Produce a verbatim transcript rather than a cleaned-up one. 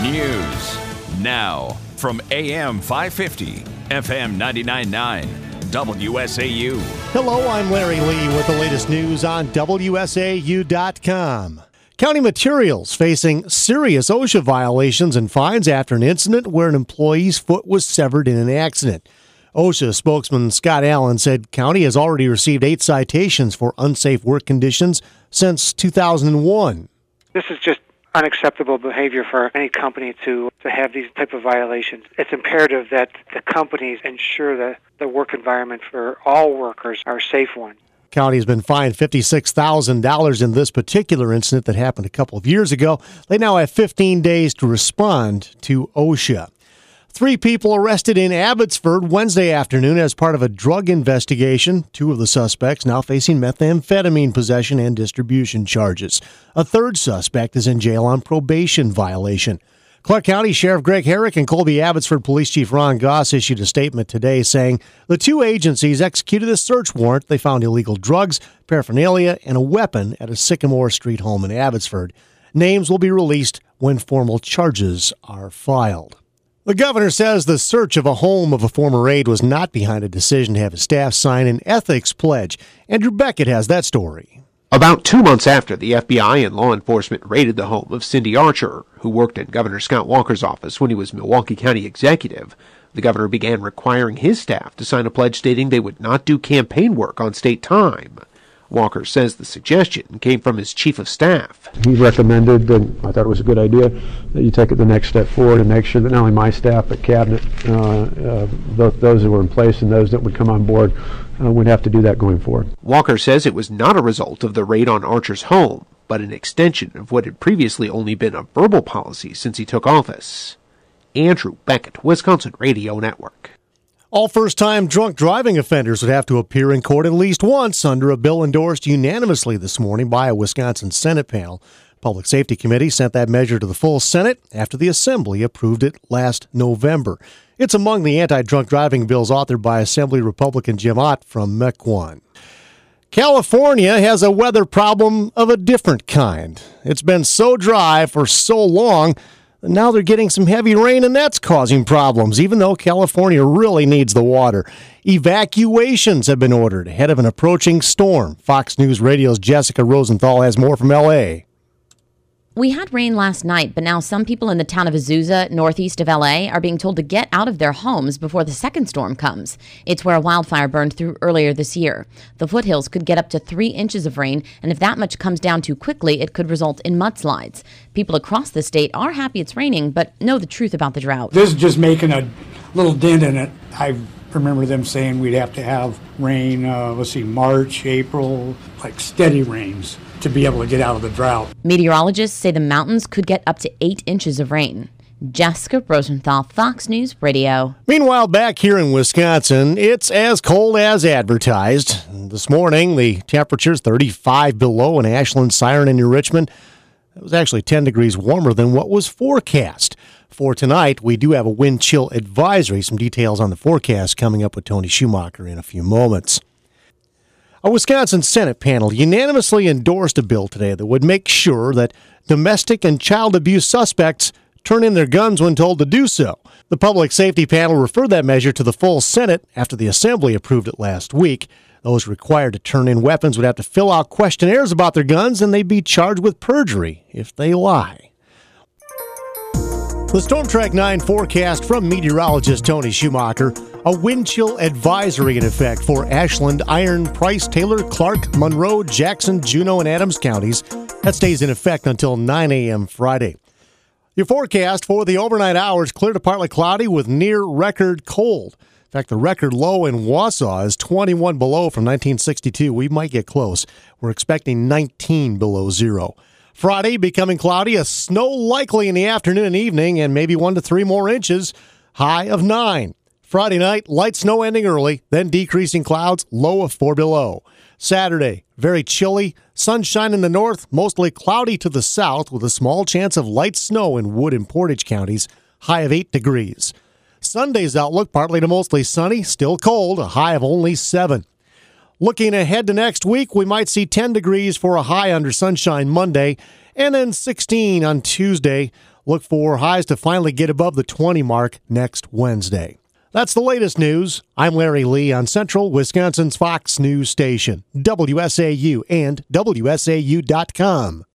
News now from A M five fifty, F M ninety-nine point nine, W S A U. Hello, I'm Larry Lee with the latest news on W S A U dot com. County Materials facing serious OSHA violations and fines after an incident where an employee's foot was severed in an accident. OSHA spokesman Scott Allen said County has already received eight citations for unsafe work conditions since two thousand one. This is just unacceptable behavior for any company to, to have these type of violations. It's imperative that the companies ensure that the work environment for all workers are a safe one. County has been fined fifty-six thousand dollars in this particular incident that happened a couple of years ago. They now have fifteen days to respond to OSHA. Three people arrested in Abbotsford Wednesday afternoon as part of a drug investigation. Two of the suspects now facing methamphetamine possession and distribution charges. A third suspect is in jail on probation violation. Clark County Sheriff Greg Herrick and Colby Abbotsford Police Chief Ron Goss issued a statement today saying the two agencies executed a search warrant. They found illegal drugs, paraphernalia, and a weapon at a Sycamore Street home in Abbotsford. Names will be released when formal charges are filed. The governor says the search of a home of a former aide was not behind a decision to have his staff sign an ethics pledge. Andrew Beckett has that story. About two months after the F B I and law enforcement raided the home of Cindy Archer, who worked in Governor Scott Walker's office when he was Milwaukee County executive, the governor began requiring his staff to sign a pledge stating they would not do campaign work on state time. Walker says the suggestion came from his chief of staff. He recommended, and I thought it was a good idea, that you take it the next step forward and make sure that not only my staff but cabinet, uh, uh, th- those that were in place and those that would come on board, uh, would have to do that going forward. Walker says it was not a result of the raid on Archer's home, but an extension of what had previously only been a verbal policy since he took office. Andrew Beckett, Wisconsin Radio Network. All first-time drunk driving offenders would have to appear in court at least once under a bill endorsed unanimously this morning by a Wisconsin Senate panel. Public Safety Committee sent that measure to the full Senate after the Assembly approved it last November. It's among the anti-drunk driving bills authored by Assembly Republican Jim Ott from Mequon. California has a weather problem of a different kind. It's been so dry for so long. Now they're getting some heavy rain, and that's causing problems, even though California really needs the water. Evacuations have been ordered ahead of an approaching storm. Fox News Radio's Jessica Rosenthal has more from L A. We had rain last night, but now some people in the town of Azusa, northeast of L A, are being told to get out of their homes before the second storm comes. It's where a wildfire burned through earlier this year. The foothills could get up to three inches of rain, and if that much comes down too quickly, it could result in mudslides. People across the state are happy it's raining, but know the truth about the drought. This is just making a little dent in it. I remember them saying we'd have to have rain, uh, let's see, March, April, like steady rains, to be able to get out of the drought. Meteorologists say the mountains could get up to eight inches of rain. Jessica Rosenthal, Fox News Radio. Meanwhile, back here in Wisconsin, it's as cold as advertised. This morning, the temperature's thirty-five below in Ashland, Siren, and New Richmond. It was actually ten degrees warmer than what was forecast. For tonight, we do have a wind chill advisory. Some details on the forecast coming up with Tony Schumacher in a few moments. A Wisconsin Senate panel unanimously endorsed a bill today that would make sure that domestic and child abuse suspects turn in their guns when told to do so. The Public Safety panel referred that measure to the full Senate after the Assembly approved it last week. Those required to turn in weapons would have to fill out questionnaires about their guns, and they'd be charged with perjury if they lie. The Storm Track nine forecast from meteorologist Tony Schumacher. A wind chill advisory in effect for Ashland, Iron, Price, Taylor, Clark, Monroe, Jackson, Juneau, and Adams counties. That stays in effect until nine a.m. Friday. Your forecast for the overnight hours, clear to partly cloudy with near record cold. In fact, the record low in Wausau is twenty-one below from nineteen sixty-two. We might get close. We're expecting nineteen below zero. Friday, becoming cloudy, a snow likely in the afternoon and evening, and maybe one to three more inches, high of nine. Friday night, light snow ending early, then decreasing clouds, low of four below. Saturday, very chilly, sunshine in the north, mostly cloudy to the south with a small chance of light snow in Wood and Portage counties, high of eight degrees. Sunday's outlook, partly to mostly sunny, still cold, a high of only seven. Looking ahead to next week, we might see ten degrees for a high under sunshine Monday, and then sixteen on Tuesday. Look for highs to finally get above the twenty mark next Wednesday. That's the latest news. I'm Larry Lee on Central Wisconsin's Fox News Station, W S A U and W S A U dot com.